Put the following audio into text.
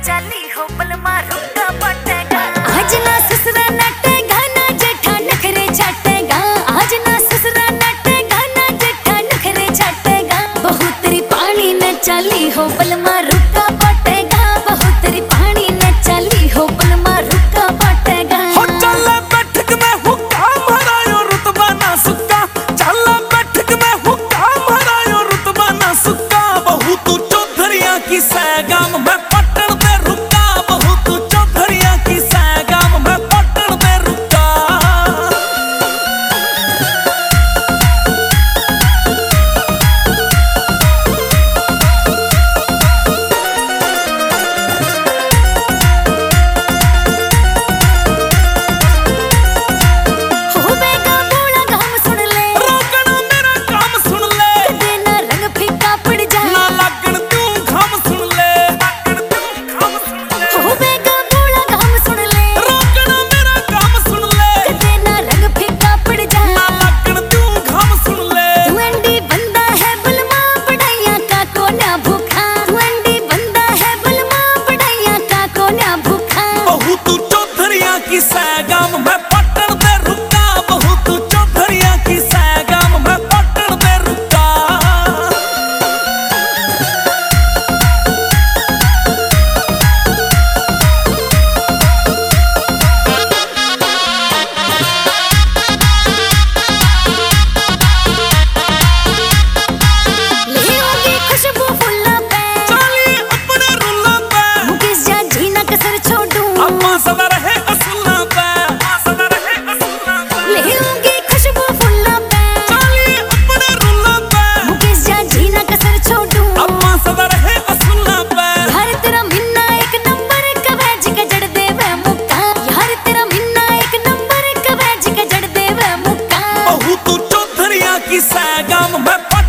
चाली हो बलमा रुका पटेगा। आज ना ससुरा नटेगा ना जेठा नखरे छाटेगा। आज ना ससुरा नटेगा ना जेठा नखरे छाटेगा। बहू तेरी पानी न चाली हो बलमा रुका पटेगा। बहू तेरी पानी न चाली हो बलमा रुका पटेगा। हो चला बैठक में हुक्का मरायो रुतबा ना सुक्का। चला बैठक में हुक्का मरायो रुतबा ना सुक्का। बहू तू चौधरिया की सैगाम में पटन दे रुका। बहू तू चौधरिया की सैगाम में पटन दे रुका। की सैगाम में पटन दे रुका। बहू तू चौधरिया की सैगाम में पटन दे रुका। ले होगी खुशबू फुल्ला पे चाली अपने रुल्ला पे। मुकेश जा जीना कसर छोड़ू अम्मा सदा रहे की सैगाम में